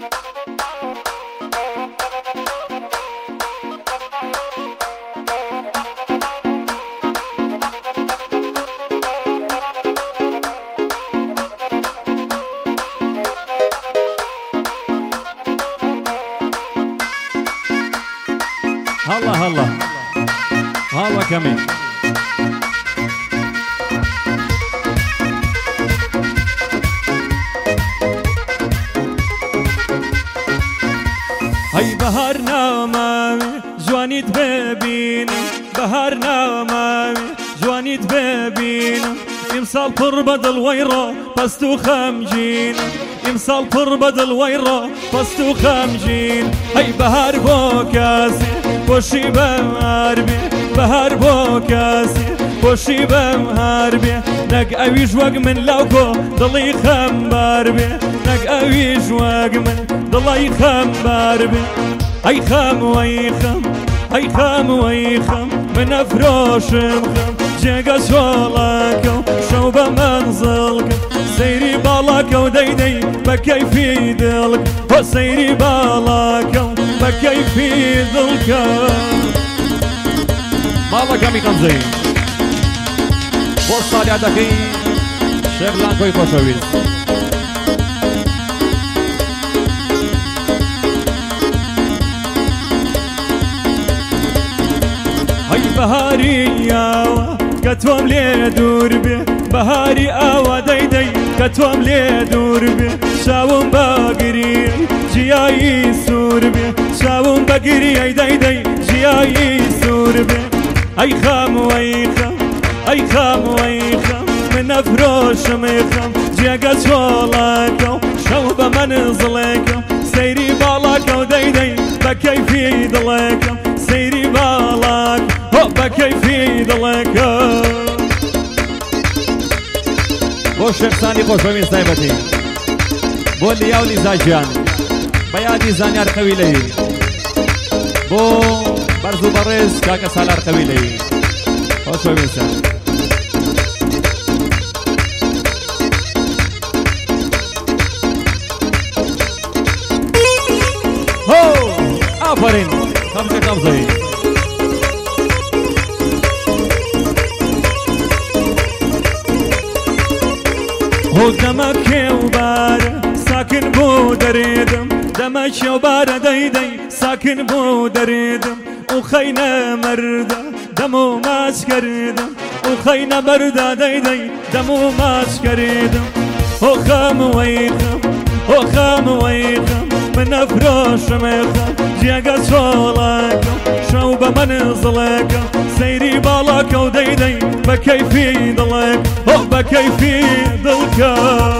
هلا هلا هلا كمين هاي بهارنا ماوي جوانيت ببينا بهارنا ماوي جوانيت ببينا امسال تربد الويرة بستو خمجين امسال تربد الويرة بستو خمجين هاي بهار بوكاسي بوشي بهاربي بهار بوكاسي بوشي بهاربي نق اويش وق من لوكو ضلي خمباربي نق اويش وق من ضلي خمباربي اي خم ويخم اي خم ويخم من افروش مخم جيقا شولاكو شوبة منزلك سيري بالاكو ديدي بكيفي دلك وسيري بالاكو بكيفي دلك مالا كامي خمزي بوصالي عدكي شيخ لانكوي خوشويز هاي بهاري ياوا كتوم لي دور بي بهاري آوا ديدي كتوم لي دور بي شاوم باقري جياي سور بي شاوم باقري اي ديدي جياي سور بي اي خام ويخم اي خام ويخم من افروش ميخم جيقا شولاكو شوبة منزلكو سيري بالاكو ديدي بكيفي دلكو سيري بالاك هو بكيفي دلكو بو شيخ ثاني خوش بمين سايبتي بو لياولي زاجان بيادي زانيار قويلي بو برزو برز كاكا سالار قويلي خوش بمين سايبتي هو آفرين خمسة هو دمك وبارة ساكن بو دريدم دمك وبارة ديدي ساكن بو دريدم وخينا مردة دمو ماسكريدم وخينا مردة ديدي دمو ماسكريدم هو خام ويخم هو خام ويخم من افروش ميخم جيقا شولاكم شوبة منزلكم سيري بالاكو ديدي بكيفي دلك هو بكيفي دلك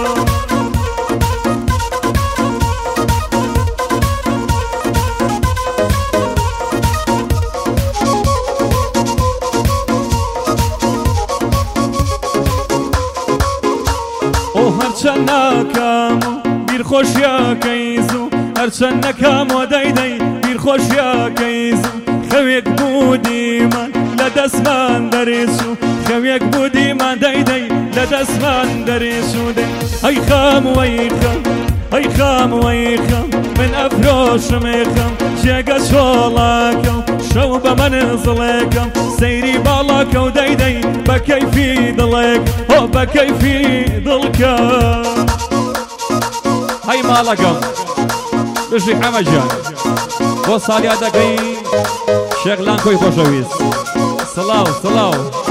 هرچن نکامو بیر خوش یا کیزو هرچن نکامو دایدای بیر خوش یا کیزو خویک بودی من لدست من دریسو خویک بودی من دایدای لدست من دریسو دی ای خام و ای خام ای خام و ای خام من افروش میخم جگا شولاکم شوبه منزلکم سیری بالاکو دایدای بکیفی دلک او بکیفی دلکم هاي مالكم بشي حمجان وصالي عدكي شغلان كوي خوشويز صلاو صلاو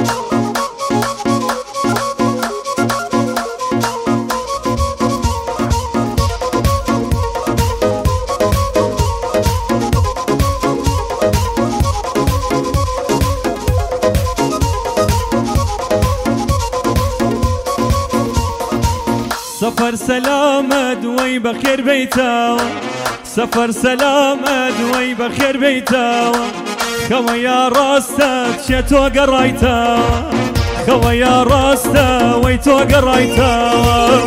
سفر سلامة دوي بخير بيتاوى سفر سلامة دوي بخير بيتاوى خويا راستك شتو قرايتاوى خويا راستك ويتو قرايتاوى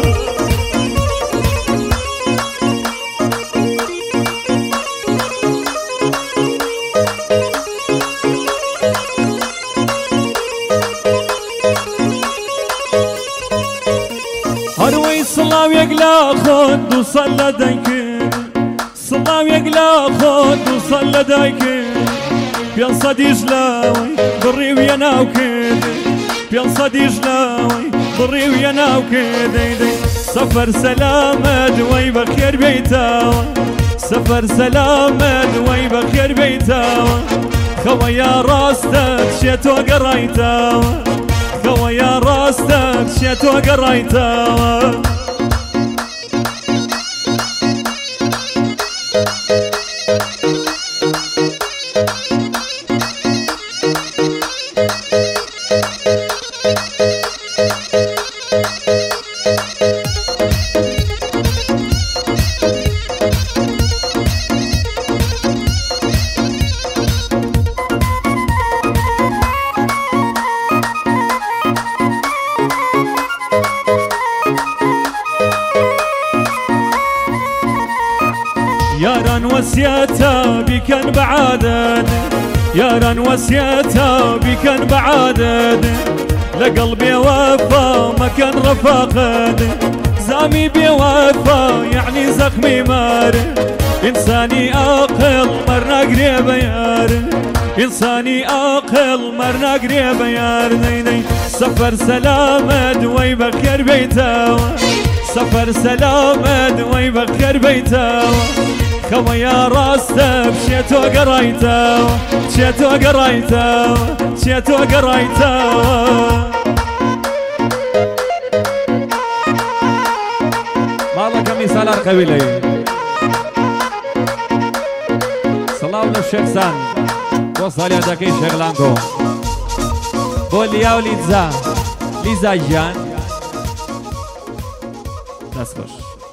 هروي صلاة يقلا خد وصلى دنك ماوێک لا خۆت دووسەد لە دایکێ پێنسەدیش لاوەی بڕیویە ناوکێدێ پێنسەدیش لاوەی بڕیویە ناوکێدەی سەفەر سەلامەت وەی بەخێر بێیتەوە سەفەر سەلامەت وەی بەخێر بێیتەوە خەوە یا ڕاستە چێتۆ گەڕایتەوە خەوە یا ڕاستە چێتۆ گەڕایتەوە ياران وسياتا بكن بعادد ياران وسياتا بكن بعادد لقلبي وفا ما كان رفاقد زامي بوفا يعني زخمي مار إنساني أقل مرنا قريب يار إنساني أقل مرنا قريب يار نيني سفر سلامد وي بخير بيتاوى سفر سلامد وي بخير بيتاوى خەوە یا ڕاستە بچێتۆ گەڕایتەوە چێتۆ گەڕایتەوە چێتۆ گەڕایتەوە ماڵەکەمی سالار قەویلەی سەڵاو لە شێخسان بۆ ساڵیادەکەی شێغلانگۆ بۆ لیا و لیزا لیزا گیان دەست خۆش